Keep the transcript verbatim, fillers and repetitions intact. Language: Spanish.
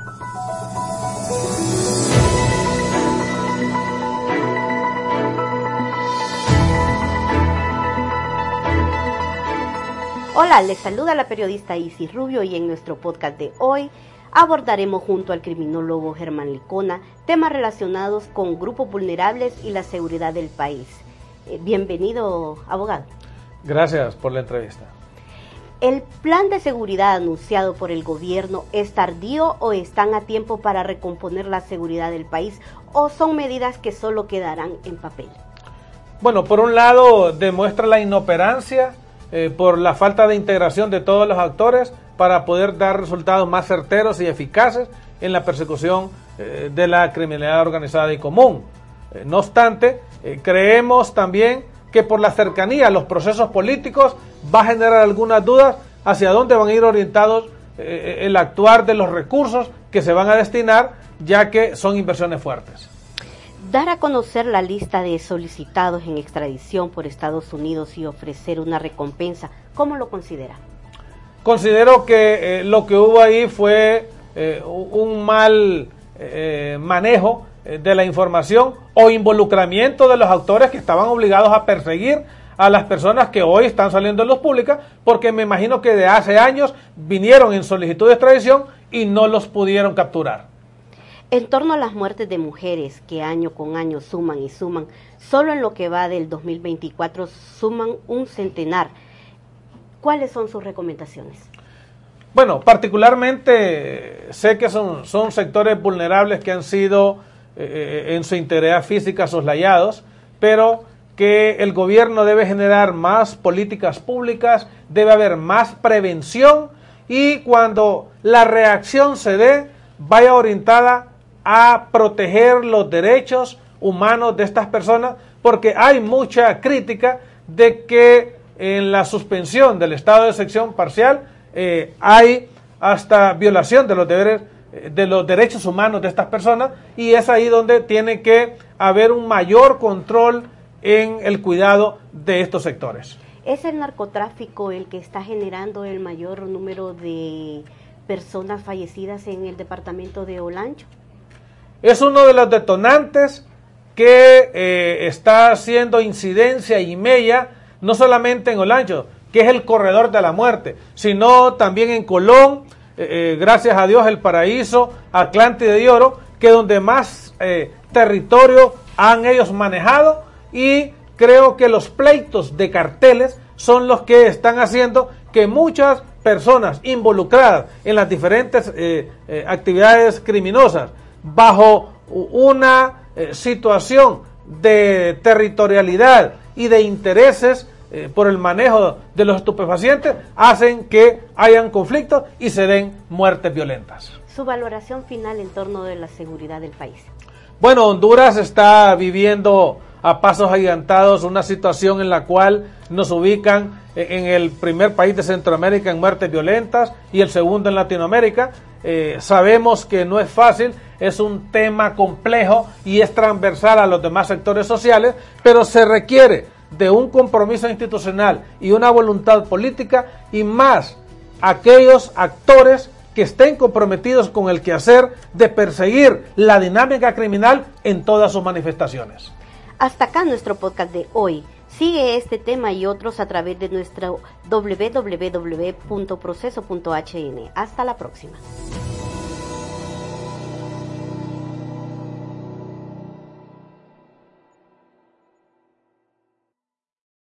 Hola, les saluda la periodista Isis Rubio y en nuestro podcast de hoy abordaremos junto al criminólogo Germán Licona temas relacionados con grupos vulnerables y la seguridad del país. Eh, bienvenido, abogado. Gracias por la entrevista. ¿El plan de seguridad anunciado por el gobierno es tardío o están a tiempo para recomponer la seguridad del país o son medidas que solo quedarán en papel? Bueno, por un lado demuestra la inoperancia eh, por la falta de integración de todos los actores para poder dar resultados más certeros y eficaces en la persecución eh, de la criminalidad organizada y común. Eh, no obstante, eh, creemos también que por la cercanía a los procesos políticos va a generar algunas dudas hacia dónde van a ir orientados eh, el actuar de los recursos que se van a destinar, ya que son inversiones fuertes. Dar a conocer la lista de solicitados en extradición por Estados Unidos y ofrecer una recompensa, ¿cómo lo considera? Considero que eh, lo que hubo ahí fue eh, un mal eh, manejo eh, de la información o involucramiento de los actores que estaban obligados a perseguir a las personas que hoy están saliendo en luz pública, porque me imagino que de hace años vinieron en solicitud de extradición y no los pudieron capturar. En torno a las muertes de mujeres que año con año suman y suman, solo en lo que va del dos mil veinticuatro suman un centenar. ¿Cuáles son sus recomendaciones? Bueno, particularmente sé que son, son sectores vulnerables que han sido eh, en su integridad física soslayados, pero que el gobierno debe generar más políticas públicas, debe haber más prevención y cuando la reacción se dé, vaya orientada a proteger los derechos humanos de estas personas, porque hay mucha crítica de que en la suspensión del estado de excepción parcial eh, hay hasta violación de los deberes, de los derechos humanos de estas personas, y es ahí donde tiene que haber un mayor control en el cuidado de estos sectores. ¿Es el narcotráfico el que está generando el mayor número de personas fallecidas en el departamento de Olancho? Es uno de los detonantes que eh, está haciendo incidencia y mella, no solamente en Olancho, que es el corredor de la muerte, sino también en Colón, eh, eh, gracias a Dios, El Paraíso, Atlántida y Oro, que donde más eh, territorio han ellos manejado, y creo que los pleitos de carteles son los que están haciendo que muchas personas involucradas en las diferentes eh, eh, actividades criminosas, bajo una eh, situación de territorialidad y de intereses eh, por el manejo de los estupefacientes, hacen que hayan conflictos y se den muertes violentas. Su valoración final en torno de la seguridad del país. Bueno, Honduras está viviendo a pasos agigantados una situación en la cual nos ubican en el primer país de Centroamérica en muertes violentas y el segundo en Latinoamérica. Eh, sabemos que no es fácil, es un tema complejo y es transversal a los demás sectores sociales, pero se requiere de un compromiso institucional y una voluntad política, y más aquellos actores que estén comprometidos con el quehacer de perseguir la dinámica criminal en todas sus manifestaciones. Hasta acá nuestro podcast de hoy. Sigue este tema y otros a través de nuestro doble u doble u doble u punto proceso punto h n. Hasta la próxima.